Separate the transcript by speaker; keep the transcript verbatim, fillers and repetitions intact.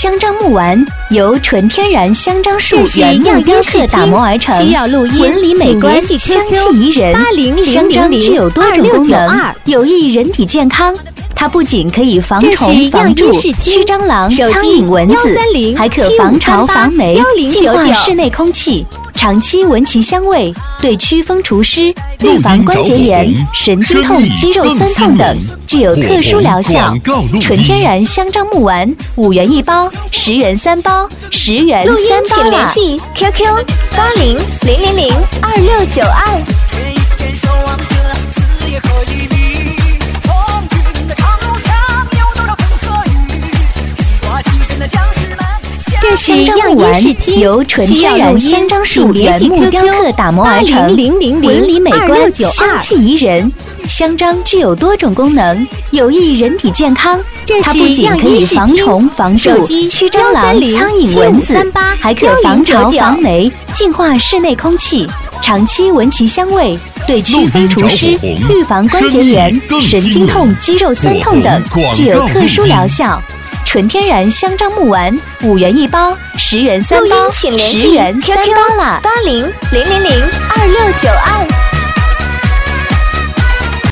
Speaker 1: 香樟木丸由纯天然香樟树原木雕刻打磨而成，
Speaker 2: 需要录音，
Speaker 1: 纹理美观，香气宜人。香樟具有多种功能，有益人体健康。它不仅可以防虫、防蛀、驱蟑螂、苍蝇、蚊子，还可防潮、防霉、净化室内空气。长期闻其香味，对祛风除湿、预防关节炎、神经痛、肌肉酸痛等具有特殊疗效。纯天然香樟木丸，五元一包，十元三包，十元三包。录音请联系 Q Q 八零零零零二六九二。这是香樟木丸由纯天然香樟树原木雕刻打磨而成，纹理美观，香气宜人。香樟具有多种功能，有益人体健康。它不仅可以防虫、防蛀、驱蟑螂、苍蝇、蚊子，还可防潮、防霉、净化室内空气。长期闻其香味，对祛风除湿、预防关节炎、神经痛、肌肉酸痛等具有特殊疗效。纯天然香樟木丸，五元一包，十元三包，十元三包啦！八零零零零二六九二。